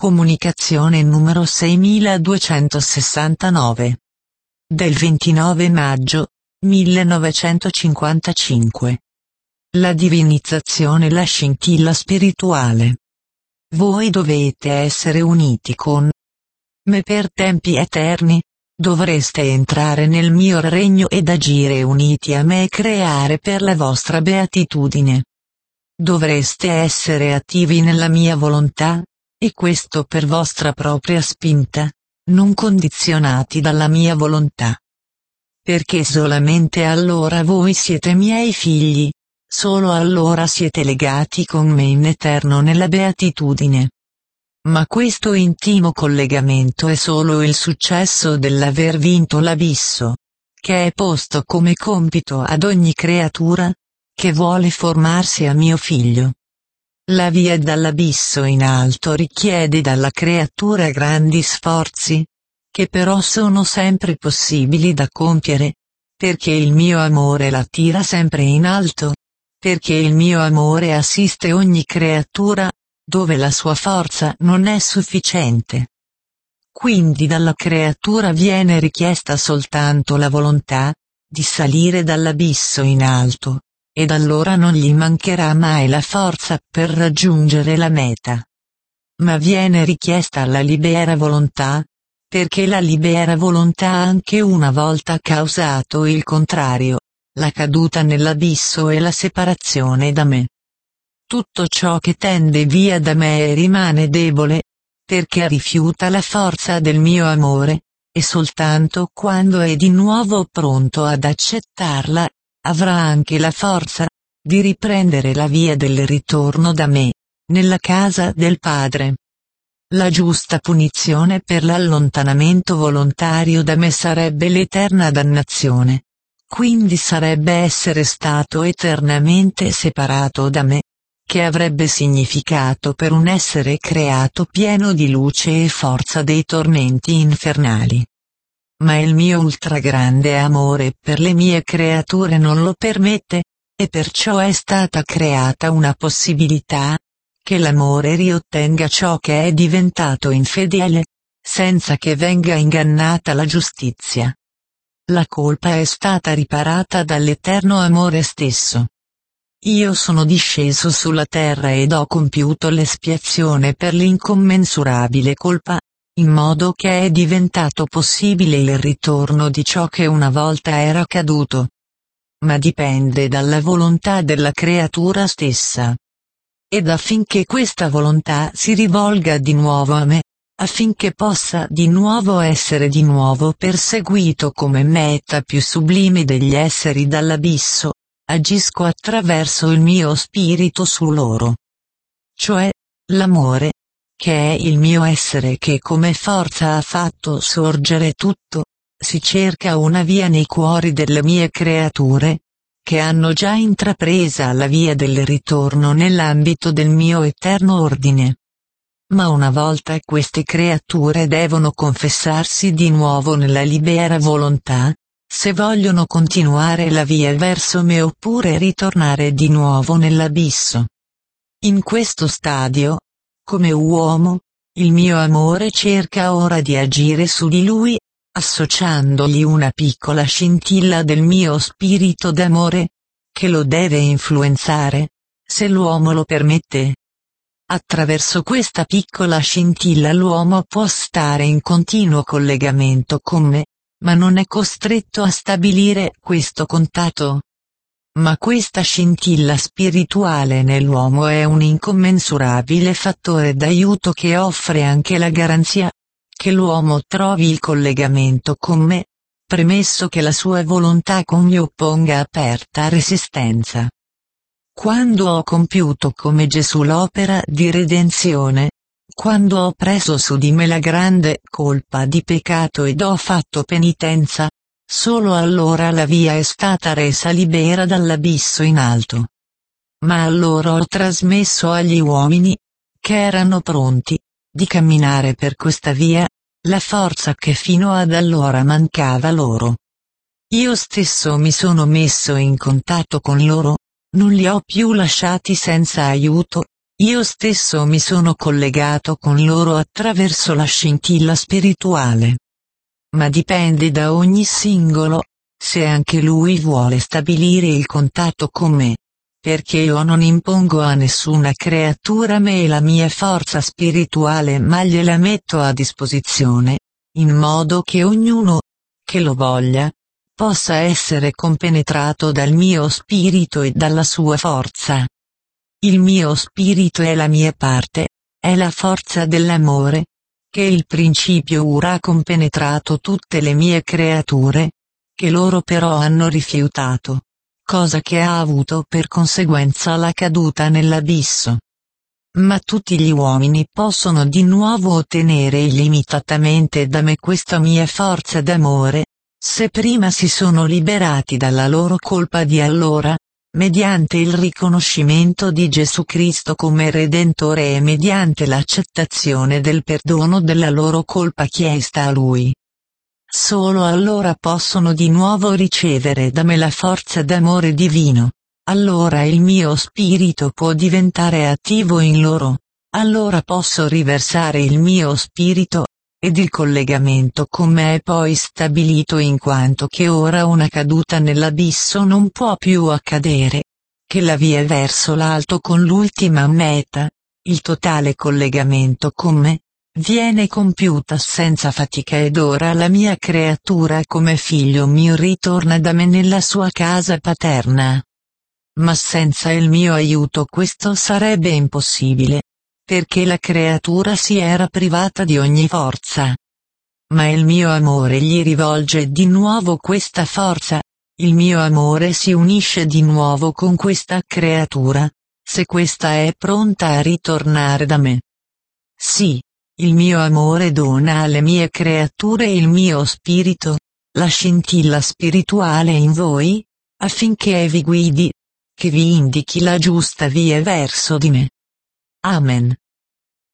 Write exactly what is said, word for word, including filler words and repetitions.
Comunicazione numero seiemiladuecentosessantanove. Del ventinove maggio millenovecentocinquantacinque. La divinizzazione, la scintilla spirituale. Voi dovete essere uniti con me per tempi eterni. Dovreste entrare nel mio regno ed agire uniti a me e creare per la vostra beatitudine. Dovreste essere attivi nella mia volontà, e questo per vostra propria spinta, non condizionati dalla mia volontà. Perché solamente allora voi siete miei figli, solo allora siete legati con me in eterno nella beatitudine. Ma questo intimo collegamento è solo il successo dell'aver vinto l'abisso, che è posto come compito ad ogni creatura, che vuole formarsi a mio figlio. La via dall'abisso in alto richiede dalla creatura grandi sforzi, che però sono sempre possibili da compiere, perché il mio amore la tira sempre in alto, perché il mio amore assiste ogni creatura, dove la sua forza non è sufficiente. Quindi dalla creatura viene richiesta soltanto la volontà di salire dall'abisso in alto, ed allora non gli mancherà mai la forza per raggiungere la meta. Ma viene richiesta la libera volontà, perché la libera volontà anche una volta causato il contrario, la caduta nell'abisso e la separazione da me. Tutto ciò che tende via da me rimane debole, perché rifiuta la forza del mio amore, e soltanto quando è di nuovo pronto ad accettarla, avrà anche la forza di riprendere la via del ritorno da me, nella casa del Padre. La giusta punizione per l'allontanamento volontario da me sarebbe l'eterna dannazione. Quindi sarebbe essere stato eternamente separato da me, che avrebbe significato per un essere creato pieno di luce e forza dei tormenti infernali. Ma il mio ultragrande amore per le mie creature non lo permette, e perciò è stata creata una possibilità, che l'amore riottenga ciò che è diventato infedele, senza che venga ingannata la giustizia. La colpa è stata riparata dall'eterno amore stesso. Io sono disceso sulla terra ed ho compiuto l'espiazione per l'incommensurabile colpa, in modo che è diventato possibile il ritorno di ciò che una volta era caduto. Ma dipende dalla volontà della creatura stessa. Ed affinché questa volontà si rivolga di nuovo a me, affinché possa di nuovo essere di nuovo perseguito come meta più sublime degli esseri dall'abisso, agisco attraverso il mio spirito su loro. Cioè, l'amore, che è il mio essere che come forza ha fatto sorgere tutto, si cerca una via nei cuori delle mie creature, che hanno già intrapresa la via del ritorno nell'ambito del mio eterno ordine. Ma una volta queste creature devono confessarsi di nuovo nella libera volontà, se vogliono continuare la via verso me oppure ritornare di nuovo nell'abisso. In questo stadio, come uomo, il mio amore cerca ora di agire su di lui, associandogli una piccola scintilla del mio spirito d'amore, che lo deve influenzare, se l'uomo lo permette. Attraverso questa piccola scintilla l'uomo può stare in continuo collegamento con me, ma non è costretto a stabilire questo contatto. Ma questa scintilla spirituale nell'uomo è un incommensurabile fattore d'aiuto che offre anche la garanzia che l'uomo trovi il collegamento con me, premesso che la sua volontà con me opponga aperta resistenza. Quando ho compiuto come Gesù l'opera di redenzione, quando ho preso su di me la grande colpa di peccato ed ho fatto penitenza, solo allora la via è stata resa libera dall'abisso in alto. Ma allora ho trasmesso agli uomini, che erano pronti, di camminare per questa via, la forza che fino ad allora mancava loro. Io stesso mi sono messo in contatto con loro, non li ho più lasciati senza aiuto, io stesso mi sono collegato con loro attraverso la scintilla spirituale. Ma dipende da ogni singolo, se anche lui vuole stabilire il contatto con me. Perché io non impongo a nessuna creatura me e la mia forza spirituale, ma gliela metto a disposizione, in modo che ognuno, che lo voglia, possa essere compenetrato dal mio spirito e dalla sua forza. Il mio spirito è la mia parte, è la forza dell'amore, che il principio ura ha compenetrato tutte le mie creature, che loro però hanno rifiutato. Cosa che ha avuto per conseguenza la caduta nell'abisso. Ma tutti gli uomini possono di nuovo ottenere illimitatamente da me questa mia forza d'amore, se prima si sono liberati dalla loro colpa di allora, mediante il riconoscimento di Gesù Cristo come Redentore e mediante l'accettazione del perdono della loro colpa chiesta a Lui. Solo allora possono di nuovo ricevere da me la forza d'amore divino. Allora il mio spirito può diventare attivo in loro. Allora posso riversare il mio spirito, ed il collegamento con me è poi stabilito in quanto che ora una caduta nell'abisso non può più accadere. Che la via verso l'alto con l'ultima meta, il totale collegamento con me, viene compiuta senza fatica ed ora la mia creatura come figlio mio ritorna da me nella sua casa paterna. Ma senza il mio aiuto questo sarebbe impossibile, perché la creatura si era privata di ogni forza. Ma il mio amore gli rivolge di nuovo questa forza, il mio amore si unisce di nuovo con questa creatura, se questa è pronta a ritornare da me. Sì. Il mio amore dona alle mie creature il mio spirito, la scintilla spirituale in voi, affinché vi guidi, che vi indichi la giusta via verso di me. Amen.